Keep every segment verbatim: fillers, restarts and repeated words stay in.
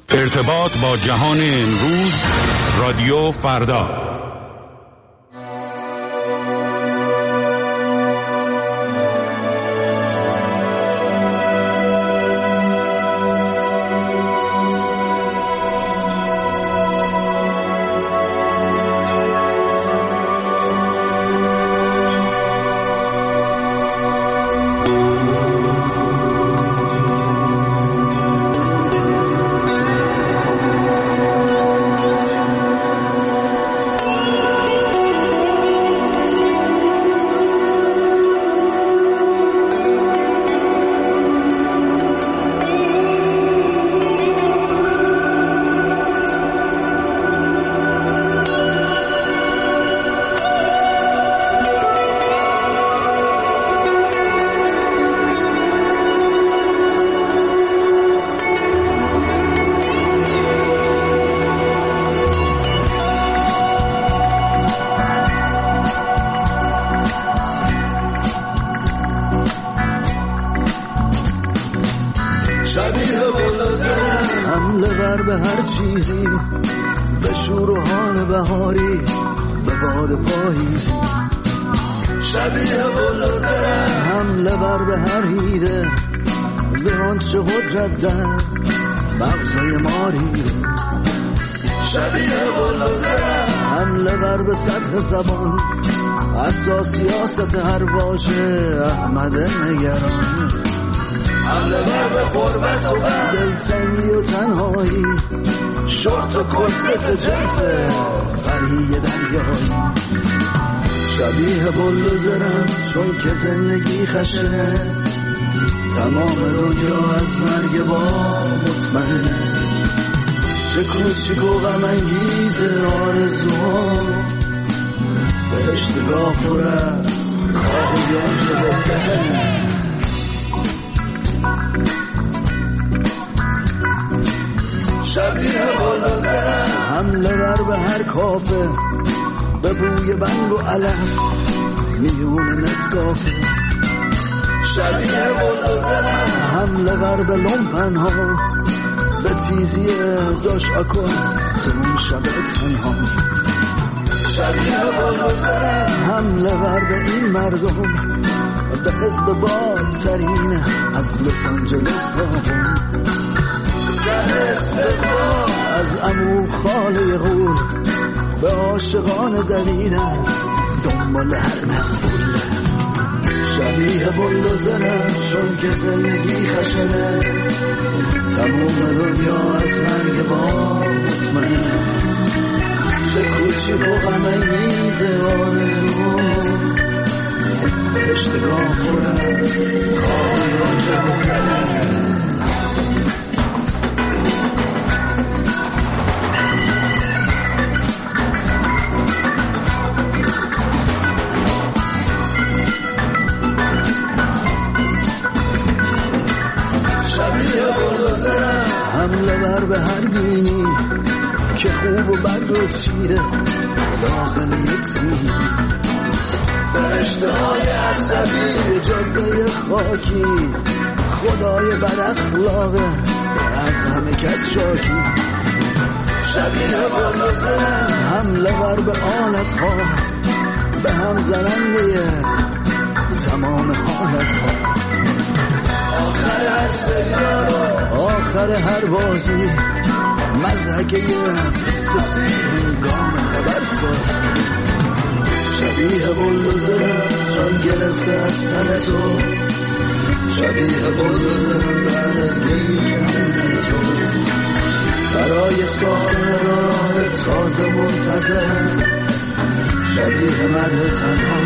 ارتباط با جهان امروز، رادیو فردا. حمله بر به هر چیزی، به شور و حال بهاری، به باد پاییزی. شبیه بلوزرم حمله بر به هر هیده، به آنچه قدرت در مغزای ما ریده. شبیه بلوزرم حمله بر به سطح زبان، اساس سیاست هر واژه احمد نگران. حمله بر به غربت و بر دلتنگی و تنهایی، شورت و کرست جلفه فرهی دریایی. شبیه بلوزرم چون که زندگی خشنه، تمام دنیا از مرگ با مطمئنه. چه کوچیک و غم انگیز آرزوها، بهشتگاه پر از کاهیان که بهتره. شبیه بلوزرم حمله بر به هر کافه، به بوی بنگ و علف میون نسکافه. شبیه بلوزرم حمله بر به لومپن ها، به تیزی جاش آکن تو اون شب تنها. شبیه بلوزرم حمله بر به این مردم، به حزب بادترین از لس آنجلس داغم. از عمو خاله غول به عاشقان دویدن دنبال هر مسئول. شبیه بلوزرم چون که زندگی خشنه، تموم دنیا از مرگ با مطمئنه. چه کوچیک و غم انگیز آرزوها، اشتگاه پر از کاهیان جبهه. حمله بر به هر دینی که خوب و بد رو چیده داخل یک سینی. فرشته های عصبی جاده خاکی، خدای بد اخلاقه از همه کس شاکی. شبیه بلوزرم حمله بر به آلت ها، به هم زننده تمام حالت ها. آخر هر سریال، آخر هر بازی، مزهک یه بسکسی هنگام خبر ساز. شبیه بلوزرم چون گرفته از تن تو، شبیه بلوزرم بعد از گیرم تو. برای سال راه تازه منتظر، شبیه مرد تنها،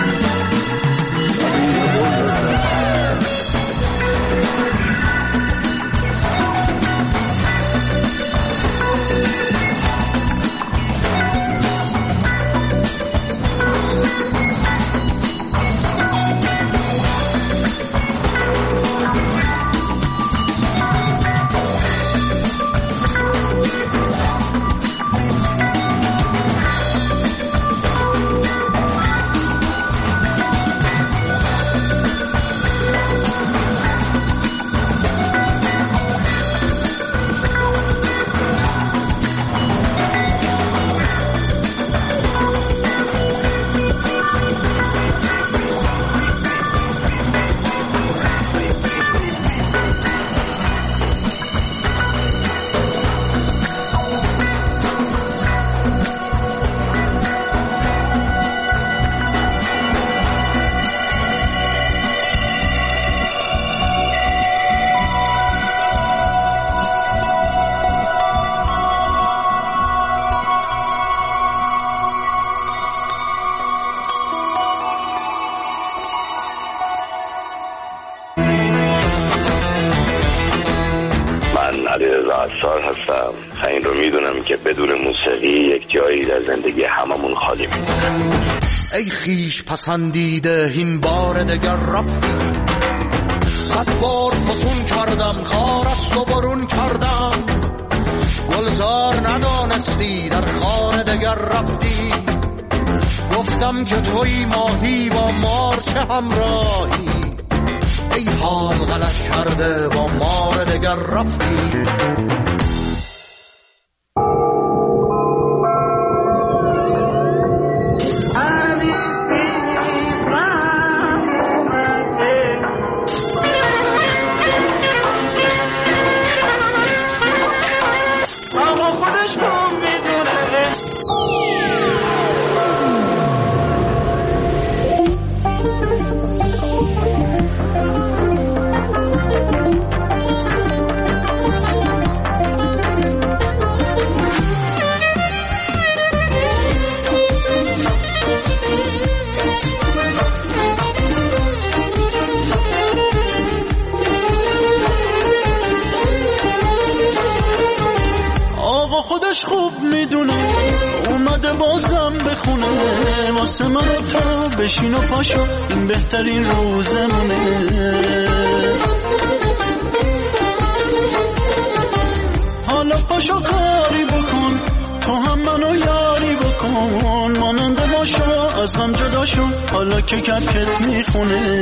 شبیه بلوزرم. علیرضا عصار هستم. این رو میدونم که بدون موسیقی یک جایی در زندگی هممون خالی میمونه. ای خیش پسندیده این بار دگر رفتی، صد بار فسون کردم خارست و برون کردم، گلزار ندانستی در خانه دگر رفتی، گفتم که توی ماهی با مار چه همراهی، ای حال غلط کرده با مار دگر رفتی. واسه من و تو بشین و پاشو این بهترین روزمونه، حالا پاشو کاری بکن تو هم منو یاری بکن، ماننده باشو از هم جدا شو حالا که کتکت میخونه،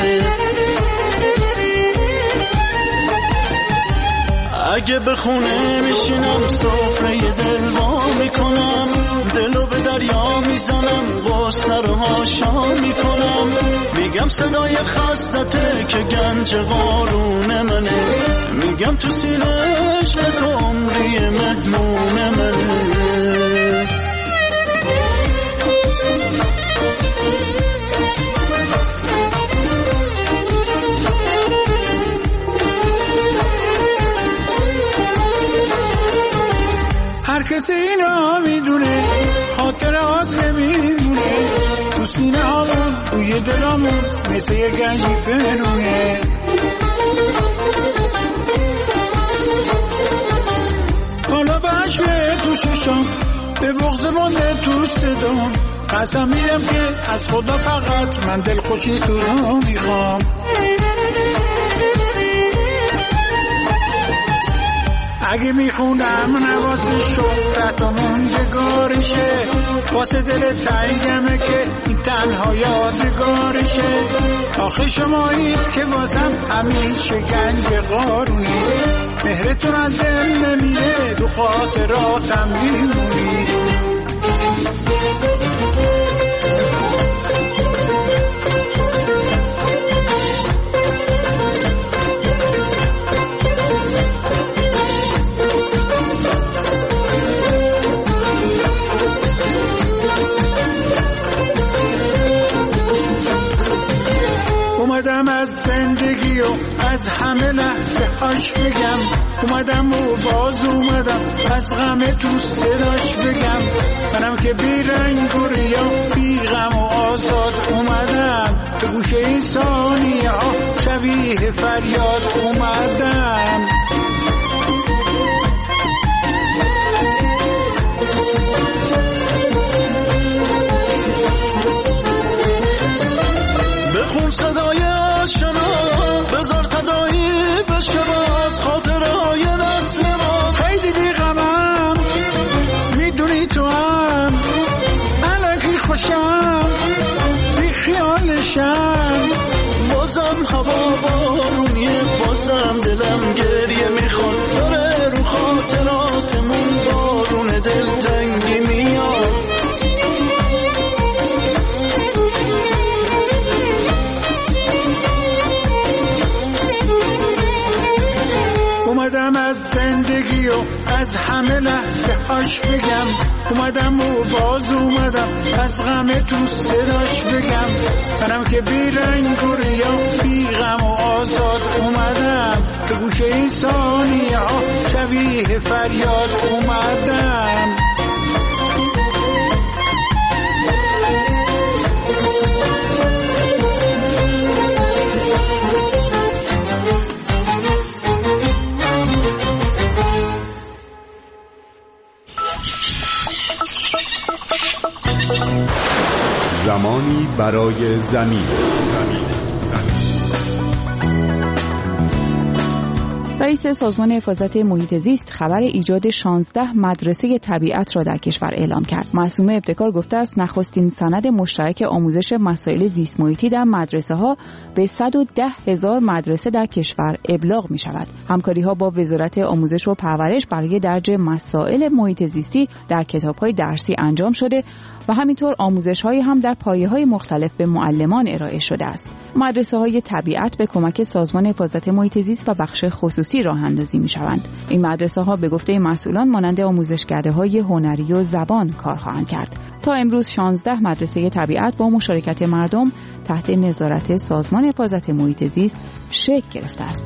اگه به خونه میشینم سفره دل وا میکنم، دلو به دریا میزنم غصه رو هاشا میکنم، میگم صدای خستته که گنج قارون منه، میگم تو سینه عشق تو عمری مهمون منه. هر کسی اینا میدونه خاطر آز نمیمونه، تو سینه هامون روی دلامون مثل یه گنجی پنونه، حالا بشوه تو چشام به بغض مانده تو صدام، قسم میدم که از خدا فقط من دل خوشی تو رو میخوام، اگه میخونم نواسه شهرت و موندگارشه، واسه دل تنگمه که این تنها یادگارشه، آخه شمایید که واسم همیشه گنج قارونی، مهرتون از دل نمیره تو خاطراتم میمونی. اومدم از زندگی و از همه لحظه هاش بگم، اومدم و باز اومدم از غم تو صداش بگم، منم که بی رنگ و ریا بی غم و آزاد اومدم، به گوشه این ثانیه ها شبیه فریاد اومدم. بخون صدای آشنا بذار تدایی بشه باز خاطرهای نسل ما، خیلی بی غمم میدونی تو هم الکی خوشم بی خیالشم، بازم هوا بارونیه بازم دلم گریه میخواد، داره رو خاطراتمون بارون دلتنگی میاد، اومدم از زندگی و از همه لحظه هاش بگم، اومدم و باز اومدم از غم تو صداش بگم، منم که بی رنگ و ریا بی غم و آزاد اومدم، به گوشه این ثانیه ها شبیه فریاد اومدم. زمانی برای زمین. رئیس سازمان حفاظت محیط زیست خبر ایجاد شانزده مدرسه طبیعت را در کشور اعلام کرد. معصومه ابتکار گفته است نخستین سند مشترک آموزش مسائل زیست محیطی در مدرسه ها به صد و ده هزار مدرسه در کشور ابلاغ می شود. همکاری ها با وزارت آموزش و پرورش برای درج مسائل محیط زیستی در کتاب های درسی انجام شده و همینطور آموزش های هم در پایه های مختلف به معلمان ارائه شده است. مدرسه های طبیعت به کمک سازمان حفاظت محیط زیست و بخش خصوصی راه اندازی می شوند. این مدرسه ها به گفته مسئولان مانند آموزشکده های هنری و زبان کار خواهند کرد. تا امروز شانزده مدرسه طبیعت با مشارکت مردم تحت نظارت سازمان حفاظت محیط زیست شکل گرفته است.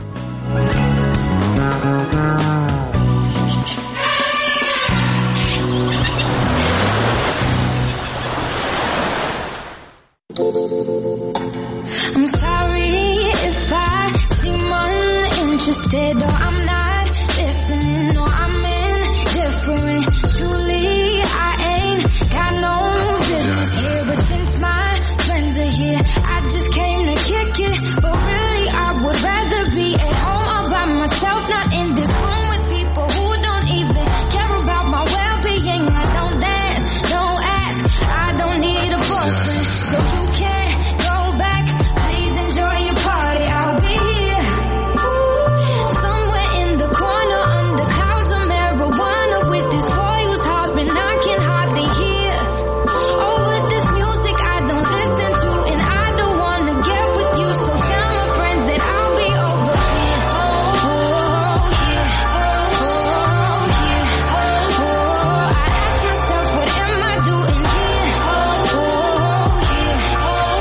I'm sorry if I seem uninterested or I'm not listening or I'm indifferent. Truly, I ain't got no business here, but since my friends are here, I just came to kick it. But really, I would rather be at home all by myself, not in this room with people who don't even care about my well-being. I don't dance, don't ask, I don't need a boyfriend, so you can't go back. Please enjoy your party. I'll be here, ooh, somewhere in the corner under clouds of marijuana with this boy who's hollering I can hardly hear. Over this music I don't listen to, and I don't wanna get with you, so tell my friends that I'll be over here. Oh, yeah, oh, yeah, oh, I ask myself, what am I doing here? Oh, yeah,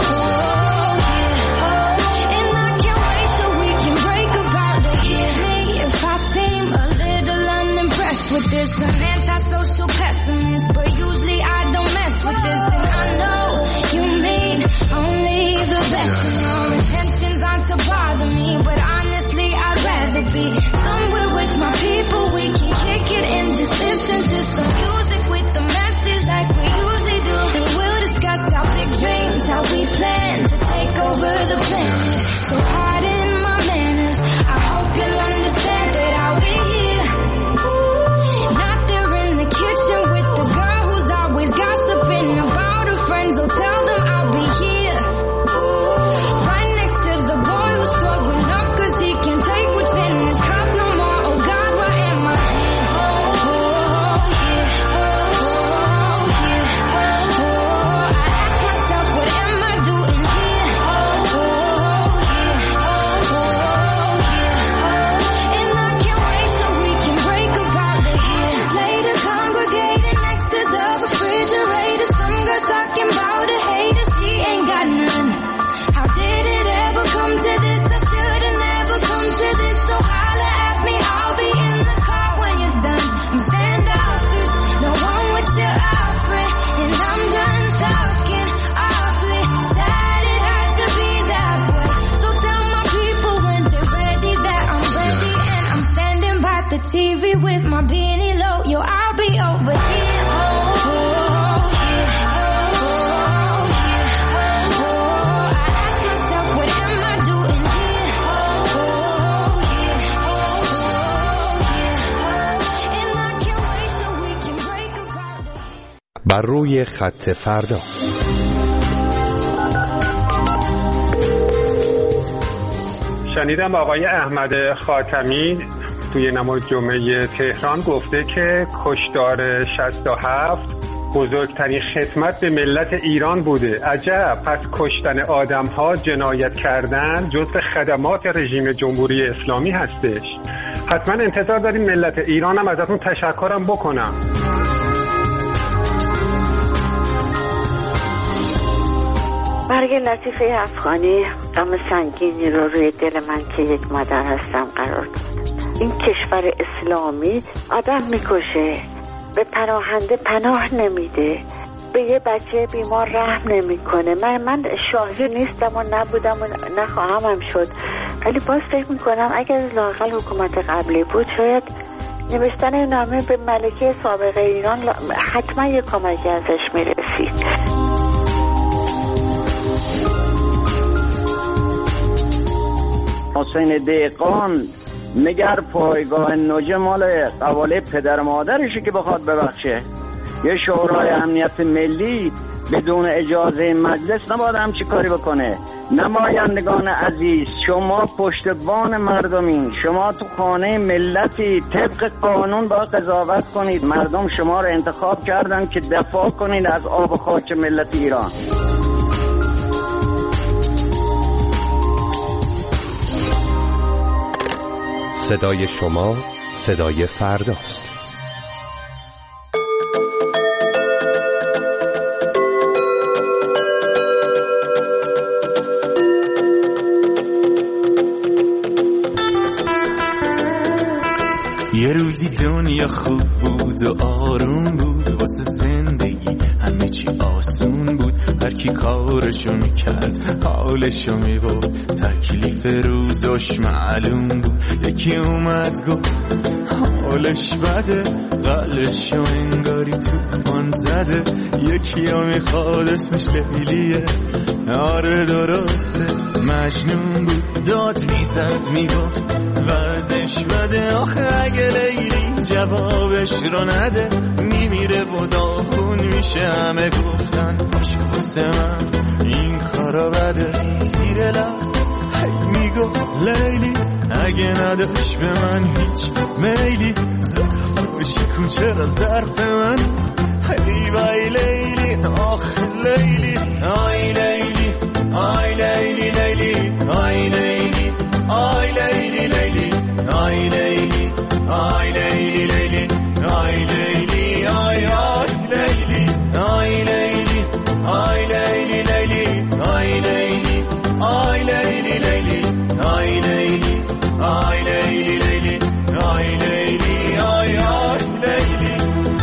oh, yeah, and I can't wait till we can break about it. Forgive me if I seem a little unimpressed with this. An antisocial pessimist, but usually I don't mess with this. And I know you mean only the best, and your intentions aren't to bother me, but honestly I'd rather be somewhere with my people. We can kick it and just listen to some music with the message like we usually do, and we'll discuss our big dreams, how we plan to take over the planet. So pardon my manners, I hope you'll understand that I'll be here, ooh, not there in the kitchen with the girl who's always gossiping about her friends. I'll tell them I'll be here, ooh, right next to the boy who's throwing up cause he can't take what's in his cup no more. Oh God, where am I here? Oh, yeah, oh, yeah, oh, I ask myself, what am I doing here? Oh, yeah, oh, yeah, and I can't wait till we can break about it here. Later congregating next to the refrigerator, some girl talking about a hater, she ain't got none. How did it ever come to this? I should've never come to this, so holla at me, I'll be in the car when you're done. I'm standoffish, no one with your outfit, and I'm done talking awfully sad. It has to be that way, so tell my people when they're ready that I'm ready, and I'm standing by the T V with my beanie low. Yo, I'll be over here. Oh, yeah, oh, yeah, oh, I ask myself, what am I doing here? Oh, yeah, oh, yeah, and I can't wait till we can break about it. بر روی خط فردا. شنیدم آقای احمد خاتمی توی نماز جمعه تهران گفته که کشتار شصت و هفت بزرگترین خدمت به ملت ایران بوده. عجب، پس کشتن آدم ها، جنایت کردن جزء خدمات رژیم جمهوری اسلامی هستش. حتما انتظار داریم ملت ایران هم ازتون تشکرم بکنم. برای لطیفه افغانی غم سنگینی رو روی دل من که یک مادر هستم قرار داد. این کشور اسلامی آدم میکشه، به پناهنده پناه نمیده، به یه بچه بیمار رحم نمیکنه. من من شاهد نیستم و نبودم و نخواهم هم شد، ولی باز فکر میکنم اگر لااقل حکومت قبلی بود شاید نوشتن نامه به ملکه سابق ایران حتما یه کمکی ازش میرسید. حسین دهقان مگر پایگاه نوجه مال قواله پدر مادرشه که بخواد ببخشه؟ یه شورای امنیت ملی بدون اجازه مجلس نباید همچی کاری بکنه. نمایندگان عزیز، شما پشتبان مردمین، شما تو خانه ملتی، طبق قانون باید قضاوت کنید. مردم شما رو انتخاب کردن که دفاع کنید از آب و خاک ملت ایران. صدای شما صدای فرداست. یه روزی دنیا خوب بود و آروم بود، واسه زندگی همه چی آسون بود. هر کی کارشو میکرد حالشو میبود، تکلیف روزش معلوم بود. یکی اومد گفت حالش بده، قلشو انگاری توفان زده. یکی ها میخواد اسمش لیلیه، آره درسته مجنون بود. داد میزد میگفت وضعش بده، آخه اگه لیلی جوابش رو نده میمیره و داغون میشه. همه گفتن باشه واسه من این کارا بده. زیر لب هی میگفت لیلی اگه نداشت به من هیچ میلی، ظرف شکون چرا ظرف من. هی وای لیلی آخ لیلی، آی لیلی آی لیلی لیلی آی لیلی آی لیلی لیلی آی لیلی آی لیلی لیلی آی لیلی آی آی لیلی آی لیلی آی لیلی لیلی آی لیلی آی لیلی لیلی آی لیلی آی لیلی لیلی آی لیلی آی آی لیلی.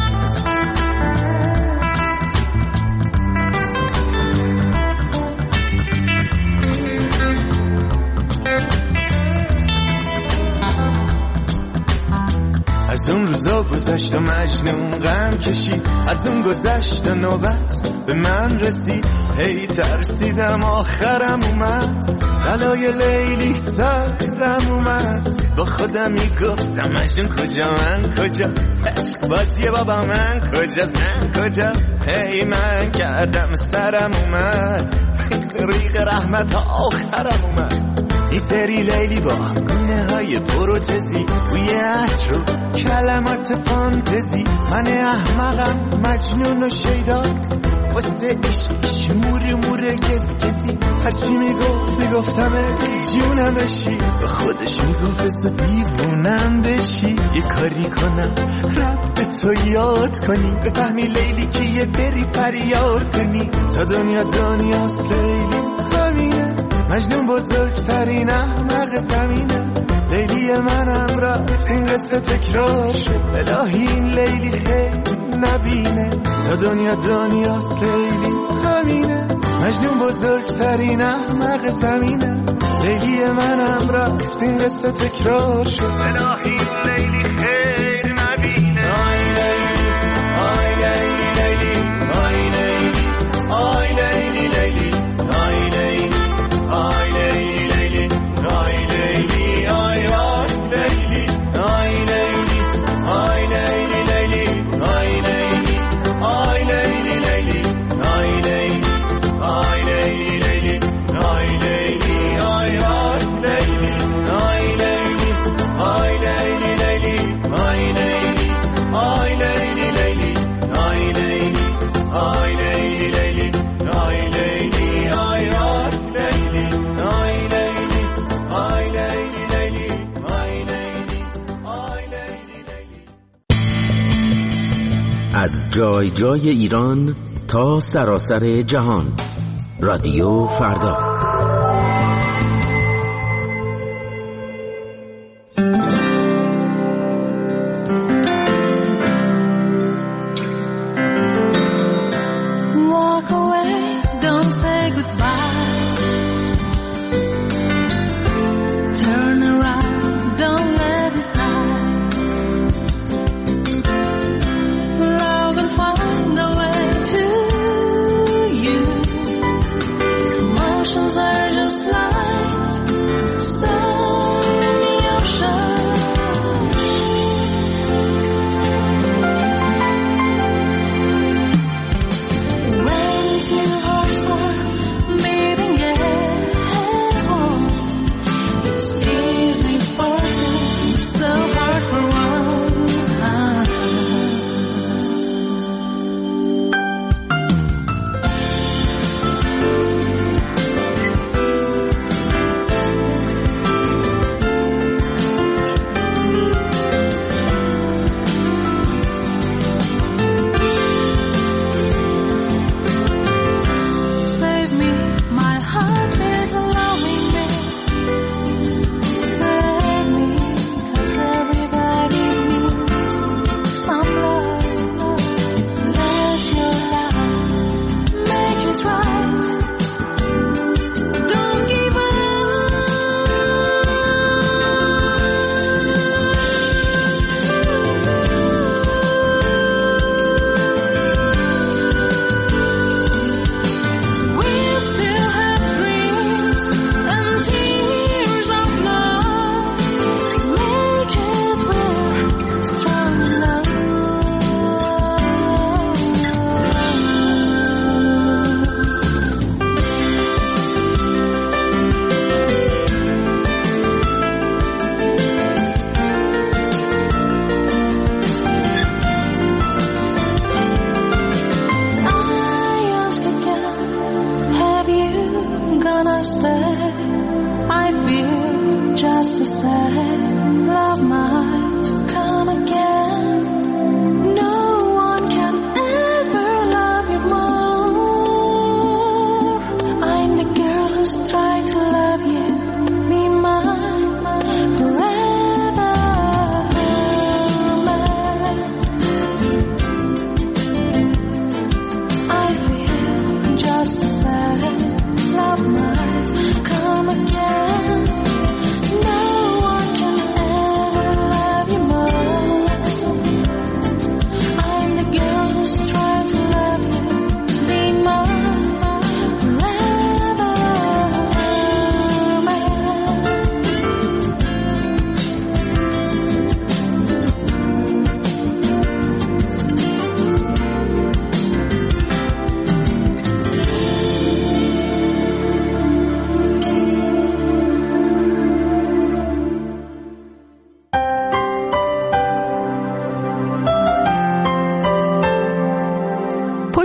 از اون روزا گذشت و مجنون غم کشید، از اون گذشت و نوبت به من رسید. هی ترسیدم آخرم اومد، بلای لیلی سرم اومد. با خودم میگفتم مجنون کجا من کجا، عشق بازی بابا من کجا زن کجا. هی من کردم سرم اومد، ریق رحمت آخرم اومد. این سری لیلی با گونه های پروتزی، بوی عطر و کلمات فانتزی. من احمقم مجنون و شیدا، واسه عشقش مور مور گز گزی. هرچی میگفت میگفتم جونم بشی، به خودش میگفت بسا دیوونم بشی. یه کاری کنم رب تو یاد کنی، بفهمی لیلی که یه بری فریاد کنی. تا دنیا دنیاست لیلی همینه، مجنون بزرگترین احمق زمینه. لیلی منم رفت این قصه تکرار شد، الهی این لیلی خیلی نبینه. تا دنیا دنیاست لیلی همینه، مجنون بزرگترین احمق زمینه. لیلی منم رفت این قصه تکرار شد، الهی این لیلی خیلی نبینه. آی لیلی آی لیلی لیلی آی لیلی آی لیلی لیلی آی لیلی آی لیلی لیلی آی لیلی آی آی لیلی آی لیلی آی لیلی لیلی آی لیلی آی لیلی لیلی آی لیلی آی لیلی لیلی آی لیلی آی آی لیلی آی لیلی آی لیلی لیلی آی لیلی آی لیلی لیلی آی لیلی آی لیلی لیلی آی لیلی آی آی لیلی آی لیلی آی لیلی لیلی آی لیلی آی لیلی لیلی. از جای جای ایران تا سراسر جهان، رادیو فردا. Walk away, don't say goodbye. Turn around, don't let it die. Love will find a way to you. Emotions are just like stars.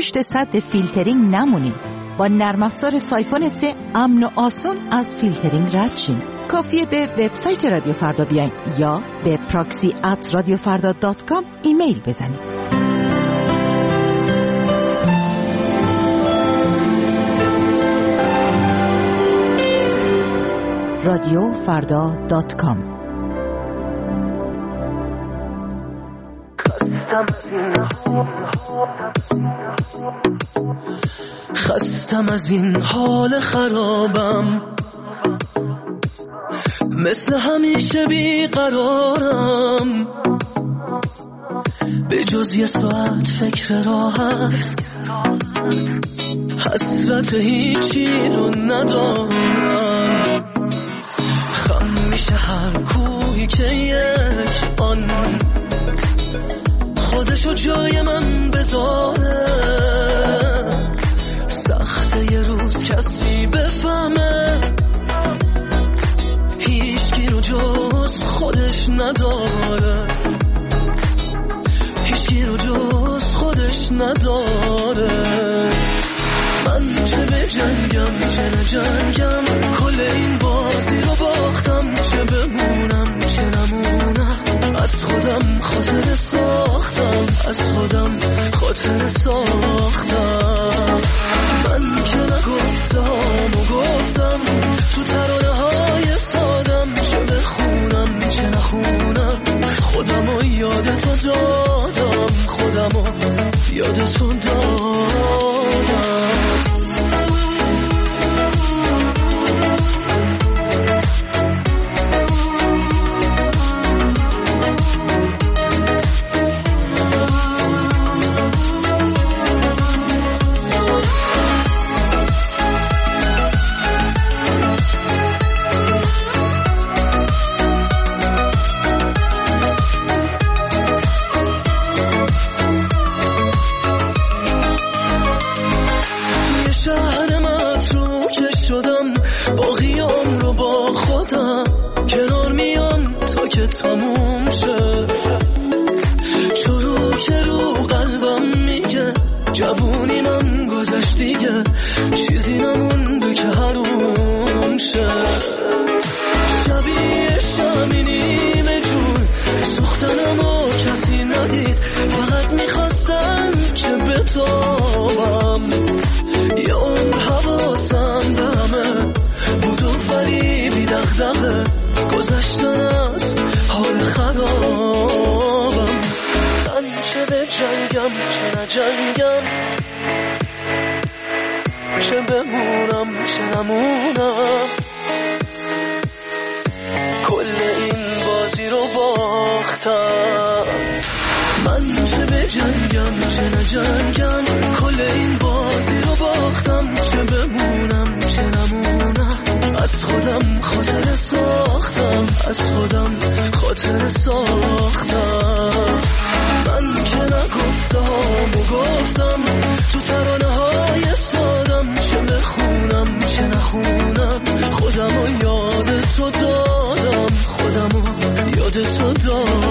پشت سد فیلترینگ نمونین. با نرم افزار سایفون سه امن و آسون از فیلترینگ رد شین. کافیه به وبسایت رادیو فردا بیاین یا به پراکسی ات رادیو فردا دات کام ایمیل بزنید. رادیو فردا دات کام. خستم از این حال خرابم، مثل همیشه بیقرارم، به جز یه ساعت فکر راحت، حسرت هیچی رو ندارم. خم میشه هر کوهی که یک آن خودشو جای من بذاره. سخته یه روز کسی بفهمه هیچکی رو جز خودش نداره، هیچکی رو جز خودش نداره. من چه به جنگم چه نجنگم، کل این بازی رو باختم، چه بمونم چه نمونم، از خودم خاطر ساختم، از خودم خاطر ساختم. من که نگفتم و گفتم تو ترانه های سادم، چه بخونم چه نخونم، خودم و یاد تو دادم، خودم و یاد تو دادم. تموم شه چرو که رو قلبم میگه جوونی من گذشت دیگه، چیزی نمونده که حروم شه. شبیه شمی نیمه جون سوختنم و کسی ندید، فقط میخواستم که بتابم. یه عمر حواسم به همه بود و ولی بی دغدغه، گذشتن از حال خرابم. من چه به جنگم چه نجنگم، چه بمونم چه نمونم، کل این بازی رو باختم. من چه به جنگم چه نجنگم، کل این بازی رو باختم، چه بمونم چه نمونم، از خودم خاطر ساختم، از خودم خاطر ساختم. من که نگفتم و گفتم تو ترانه های سادم، چه بخونم چه نخونم، خودم و یاد تو دادم، خودم و یاد تو دادم.